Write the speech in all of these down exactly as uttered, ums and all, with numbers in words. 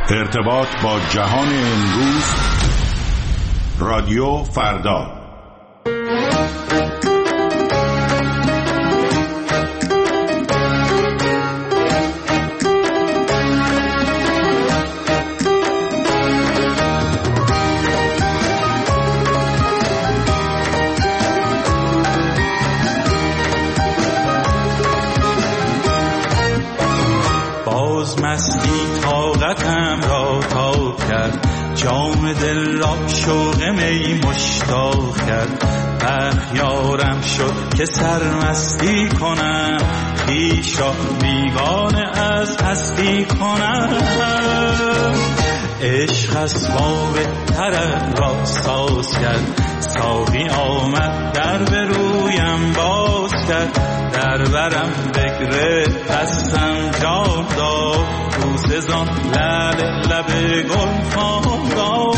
ارتباط با جهان امروز، رادیو فردا. باز مستی طاقتم را تاب کرد، جام دل را شوق می مشتاق کرد. اخیارم شد که سرمستی کنم، خویش را بیگانه از هستی کنم. عشق اسباب طرب را ساز کرد، ساقی آمد در به رویم باز کرد. در برم بگره دستم جام داد، روز زان لب لب گل فام داد.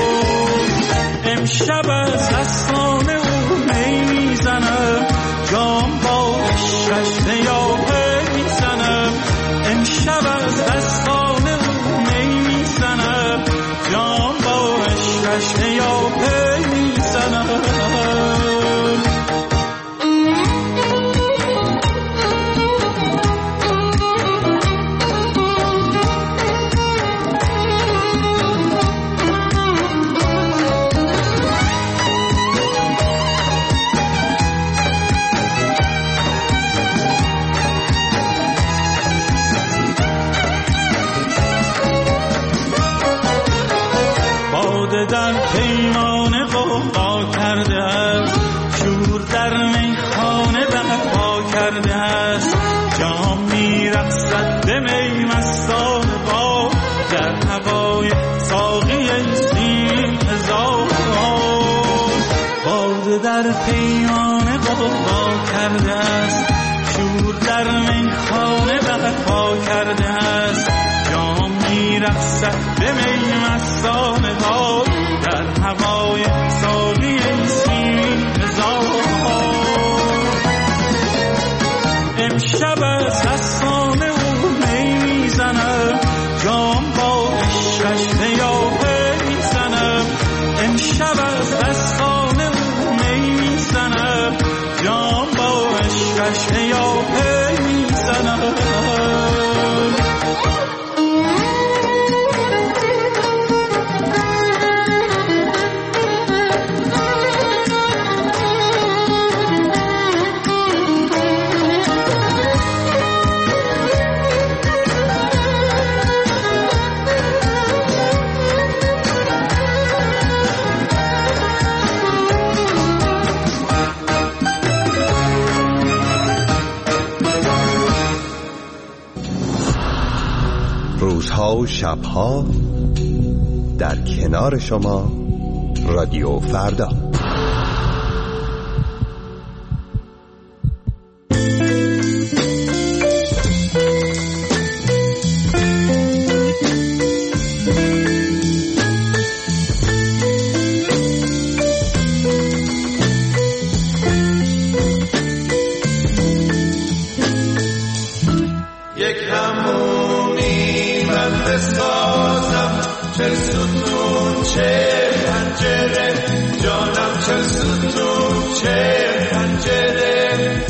امشب از دستان او می میزنم، جام با عشقش نیاپه میزنم. امشب از دستان او می میزنم، جام با عشقش نیاپه میزنم. در پیمان قوقا کرده است، شور در میخانه برپا کرده است. جام میرقصد به می مستان با، در هوای ساقی سیم هزار. باده در پیمان قوقا کرده است، شور در میخانه برپا کرده است. جام میرقصد به می مستان با، در هوای ساقی سیم هزار. امشب از دستان او می میزنم، جام با عشقش نیاپه میزنم. امشب از دستان او می میزنم، جام با عشقش نیاپه میزنم. روزها و شبها در کنار شما، رادیو فردا. چه ستون چه پنجره، جانم چه ستون چه پنجره.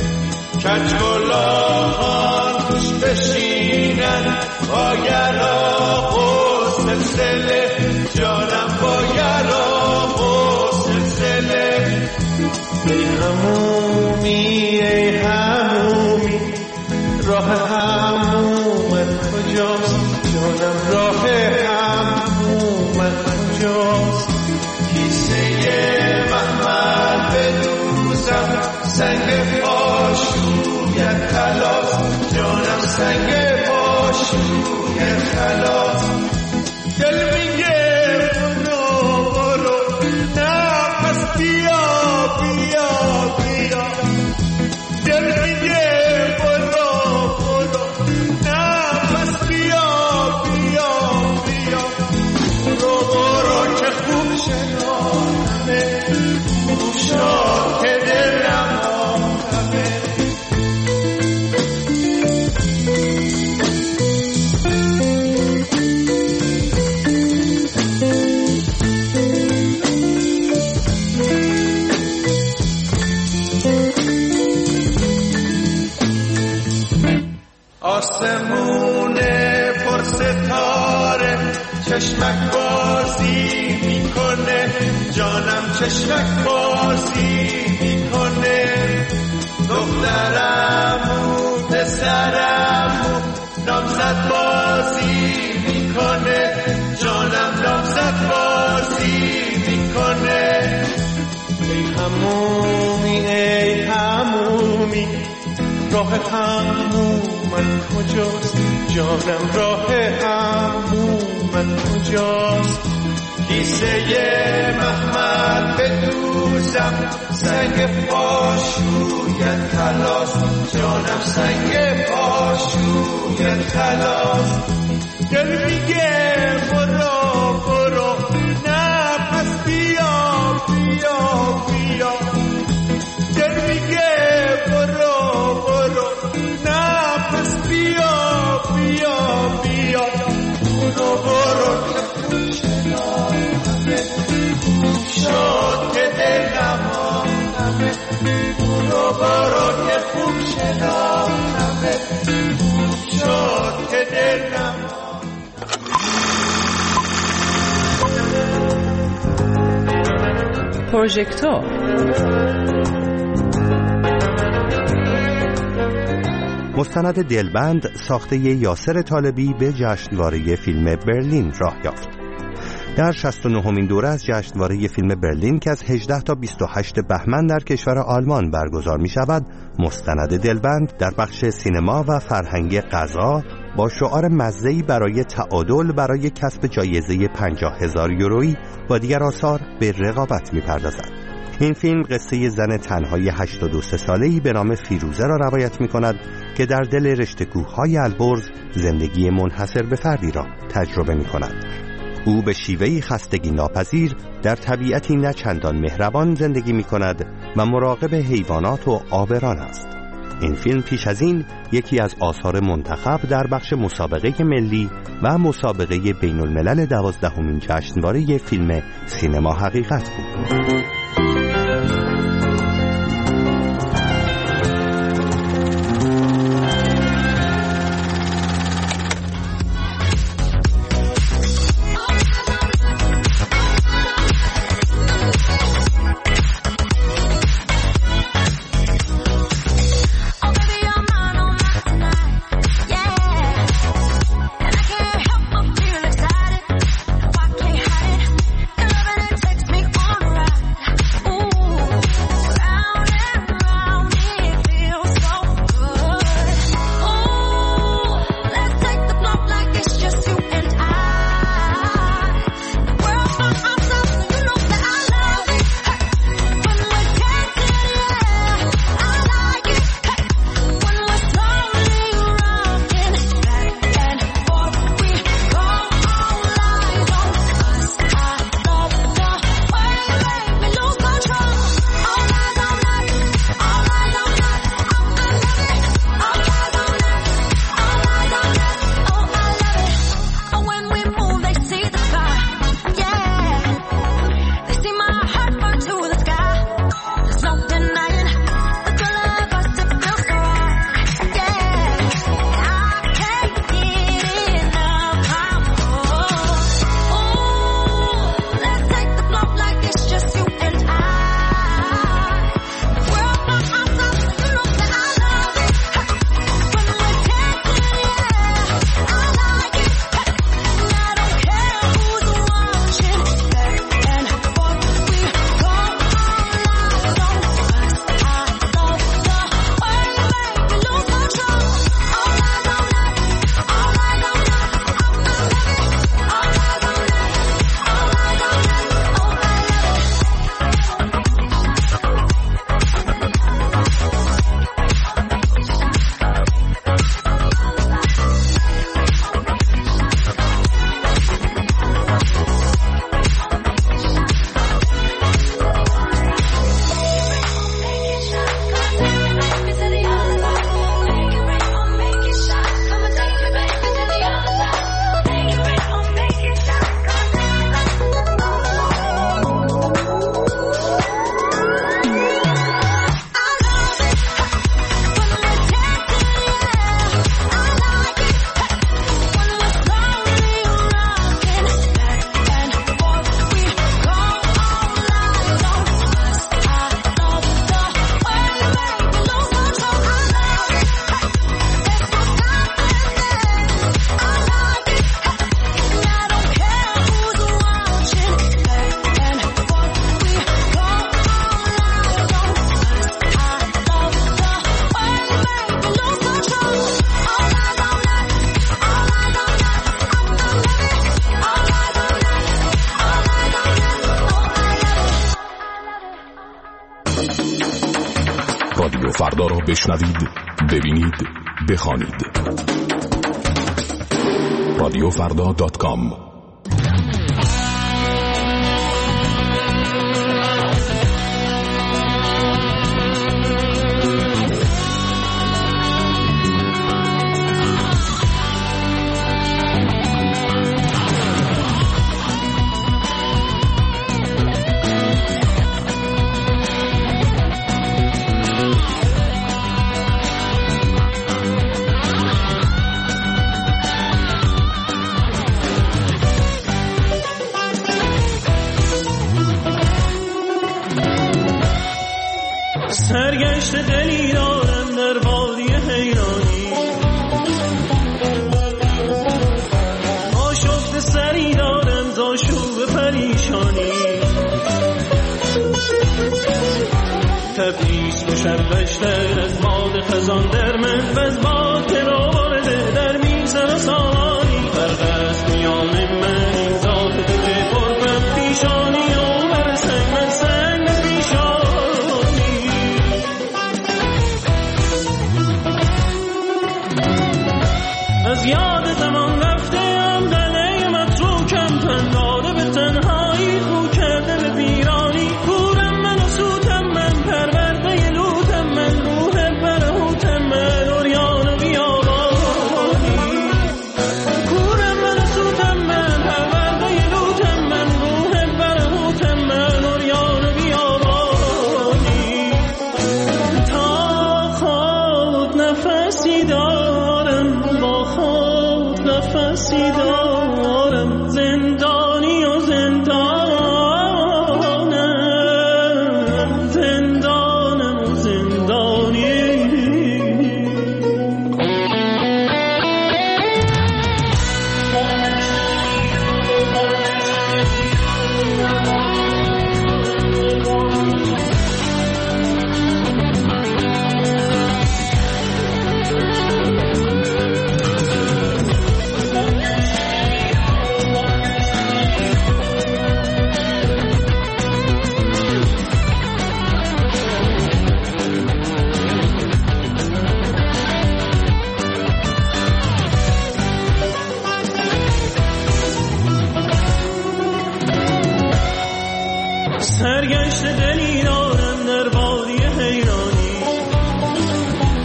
کجگلاهان توش بشینن، باگرا و سلسله، جانم باگرا و سلسله. ای همومی ای همومی، راه همومت کجاست؟ جانم راه همومت کجاست؟ کیسه محمل بدوزم، سنگ پاشویت خلاص، جانم سنگ پاشویت خلاص. دل میگه برو برو، نه پس بیا بیا بیا. دل میگه برو برو، نه پس بیا بیا بیا. برو برو که خوب شنانمه، خوب شد که دلم آمه. ستاره چشمک بازی میکنه، جانم چشمک بازی میکنه. دخترمو پسرمو نامزد بازی میکنه، جانم نامزد بازی میکنه. ای همومی ای همومی راه همومن کجاست، جانم راه همومن کجاست. کیسه محمل بدوزم سنگ پاشوی تلاس، جانم سنگ پاشوی تلاس. دل میگه برو برو نه پس بیا بیا بیا، دل میگه برو برو نه پس بیا بیا بیا. برو برو که خوب شناختمه شد که دلم آمدمه، برو برو که خوب شناختمه شد که دلم پروژکتور. مستند دلبند ساخته یاسر طالبی به جشنواره فیلم برلین راه یافت. در شصت و نهمین دوره از جشنواره فیلم برلین که از هجده تا بیست و هشت بهمن در کشور آلمان برگزار می شود، مستند دلبند در بخش سینما و فرهنگ غذا با شعار مزه‌ای برای تعادل برای کسب جایزه پنجاه هزار یورویی با دیگر آثار به رقابت می پردازد. این فیلم قصه زن تنهای هشتاد و سه ساله‌ای به نام فیروزه را روایت می کند که در دل رشته کوه‌های البرز زندگی منحصر به فردی را تجربه می کند. او به شیوهی خستگی ناپذیر در طبیعتی نه چندان مهربان زندگی می کند و مراقب حیوانات و آبران است. این فیلم پیش از این یکی از آثار منتخب در بخش مسابقه ملی و مسابقه بین الملل دوازدهمین جشنواره فیلم سینما حقیقت بود. فردا را بشنوید، ببینید، بخوانید. رادیو فردا دات کام. سرگشت دلی دارم در وادی حیرانی، آشفت سری دارم ز آشوب پریشانی. تبریز مشوشتر از باد خزان در من، و از باد ترا وارده در میزن سامانی. فرق است میان من این ذات دل پرپم پیشانی و بر سنگ من سنگ پیشانی. از یاد زمان رفتم قلعه متروکم، تن داده به تنهایی، خو کرده به ویرانی. کورم من و سوتم من، پرورده لوتم من، روح برهوتم من، عریان و بیابانی. کورم من و سوتم من، پرورده لوتم من، روح برهوتم من، عریان و بیابانی. تا خود نفسی دارم، با خود نفسی دارم، زندانی و زندانم، زندانم و زندانی. سرگشت دلی دارم در وادی حیرانی،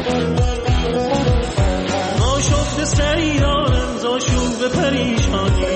آشفت سری دارم ز آشوب پریشانی.